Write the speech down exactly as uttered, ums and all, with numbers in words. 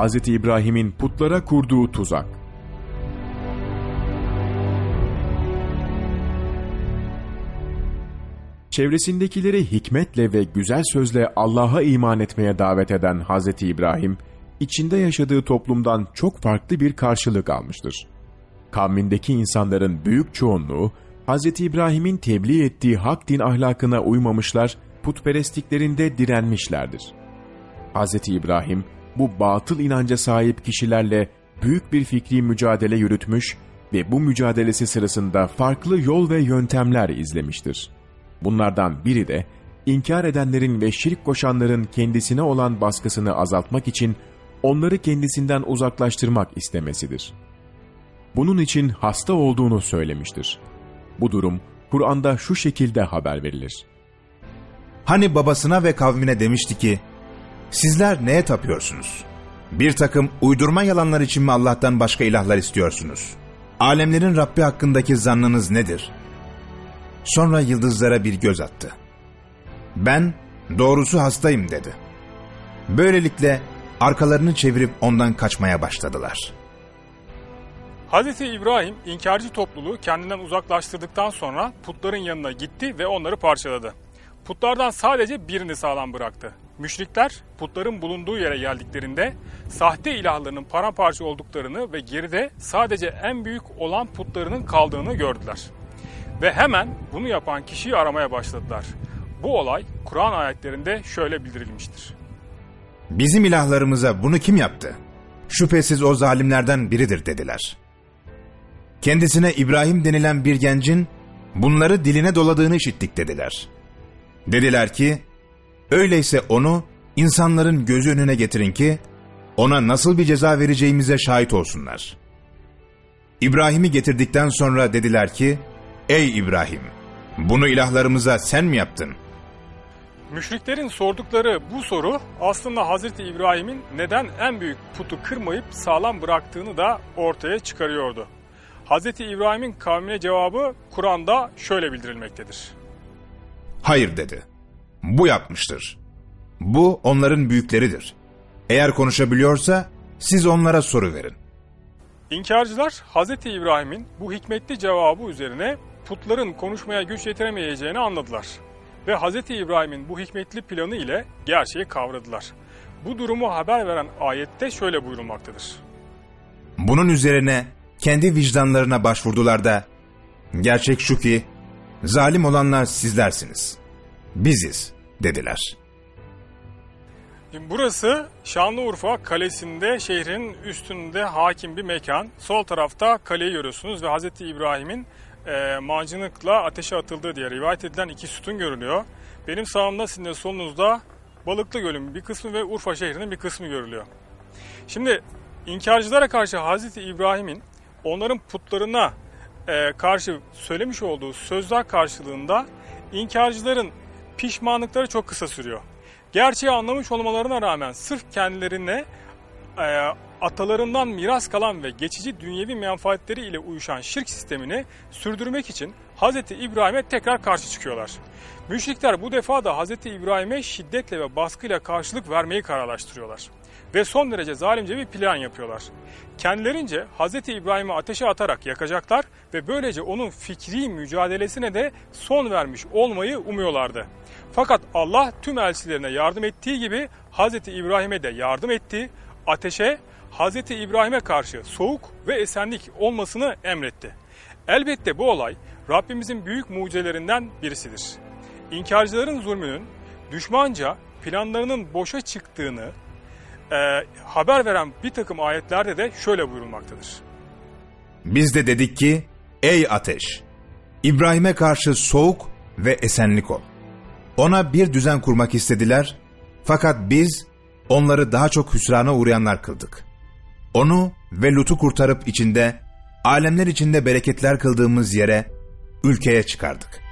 Hazreti İbrahim'in putlara kurduğu tuzak. Çevresindekileri hikmetle ve güzel sözle Allah'a iman etmeye davet eden Hazreti İbrahim, içinde yaşadığı toplumdan çok farklı bir karşılık almıştır. Kavmindeki insanların büyük çoğunluğu, Hazreti İbrahim'in tebliğ ettiği hak din ahlakına uymamışlar, putperestliklerinde direnmişlerdir. Hazreti İbrahim, bu batıl inanca sahip kişilerle büyük bir fikri mücadele yürütmüş ve bu mücadelesi sırasında farklı yol ve yöntemler izlemiştir. Bunlardan biri de, inkar edenlerin ve şirk koşanların kendisine olan baskısını azaltmak için onları kendisinden uzaklaştırmak istemesidir. Bunun için hasta olduğunu söylemiştir. Bu durum, Kur'an'da şu şekilde haber verilir. Hani babasına ve kavmine demişti ki, sizler neye tapıyorsunuz? Bir takım uydurma yalanlar için mi Allah'tan başka ilahlar istiyorsunuz? Alemlerin Rabbi hakkındaki zannınız nedir? Sonra yıldızlara bir göz attı. Ben doğrusu hastayım dedi. Böylelikle arkalarını çevirip ondan kaçmaya başladılar. Hazreti İbrahim inkarcı topluluğu kendinden uzaklaştırdıktan sonra putların yanına gitti ve onları parçaladı. Putlardan sadece birini sağlam bıraktı. Müşrikler putların bulunduğu yere geldiklerinde sahte ilahlarının paramparça olduklarını ve geride sadece en büyük olan putlarının kaldığını gördüler. Ve hemen bunu yapan kişiyi aramaya başladılar. Bu olay Kur'an ayetlerinde şöyle bildirilmiştir. Bizim ilahlarımıza bunu kim yaptı? Şüphesiz o zalimlerden biridir dediler. Kendisine İbrahim denilen bir gencin bunları diline doladığını işittik dediler. Dediler ki, öyleyse onu insanların gözü önüne getirin ki ona nasıl bir ceza vereceğimize şahit olsunlar. İbrahim'i getirdikten sonra dediler ki, ey İbrahim, bunu ilahlarımıza sen mi yaptın? Müşriklerin sordukları bu soru aslında Hazreti İbrahim'in neden en büyük putu kırmayıp sağlam bıraktığını da ortaya çıkarıyordu. Hazreti İbrahim'in kavmine cevabı Kur'an'da şöyle bildirilmektedir. Hayır dedi. Bu yapmıştır. Bu onların büyükleridir. Eğer konuşabiliyorsa siz onlara soru verin. İnkarcılar Hazreti İbrahim'in bu hikmetli cevabı üzerine putların konuşmaya güç yetiremeyeceğini anladılar. Ve Hazreti İbrahim'in bu hikmetli planı ile gerçeği kavradılar. Bu durumu haber veren ayette şöyle buyurulmaktadır. Bunun üzerine kendi vicdanlarına başvurdular da, gerçek şu ki, zalim olanlar sizlersiniz, biziz dediler. Burası Şanlıurfa Kalesi'nde, şehrin üstünde hakim bir mekan. Sol tarafta kaleyi görüyorsunuz ve Hazreti İbrahim'in e, mancınıkla ateşe atıldığı diye rivayet edilen iki sütun görülüyor. Benim sağımda, sizin de solunuzda Balıklı Göl'ün bir kısmı ve Urfa şehrinin bir kısmı görülüyor. Şimdi inkarcılara karşı Hazreti İbrahim'in onların putlarına e, karşı söylemiş olduğu sözler karşılığında inkarcıların pişmanlıkları çok kısa sürüyor. Gerçeği anlamış olmalarına rağmen sırf kendilerine e, atalarından miras kalan ve geçici dünyevi menfaatleri ile uyuşan şirk sistemini sürdürmek için Hazreti İbrahim'e tekrar karşı çıkıyorlar. Müşrikler bu defa da Hazreti İbrahim'e şiddetle ve baskıyla karşılık vermeyi kararlaştırıyorlar. Ve son derece zalimce bir plan yapıyorlar. Kendilerince Hazreti İbrahim'i ateşe atarak yakacaklar ve böylece onun fikri mücadelesine de son vermiş olmayı umuyorlardı. Fakat Allah tüm elçilerine yardım ettiği gibi Hazreti İbrahim'e de yardım etti. Ateşe Hazreti İbrahim'e karşı soğuk ve esenlik olmasını emretti. Elbette bu olay Rabbimizin büyük mucizelerinden birisidir. İnkarcıların zulmünün düşmanca planlarının boşa çıktığını e, haber veren bir takım ayetlerde de şöyle buyurulmaktadır. Biz de dedik ki, ey ateş, İbrahim'e karşı soğuk ve esenlik ol. Ona bir düzen kurmak istediler, fakat biz onları daha çok hüsrana uğrayanlar kıldık. Onu ve Lut'u kurtarıp içinde, alemler içinde bereketler kıldığımız yere, ülkeye çıkardık.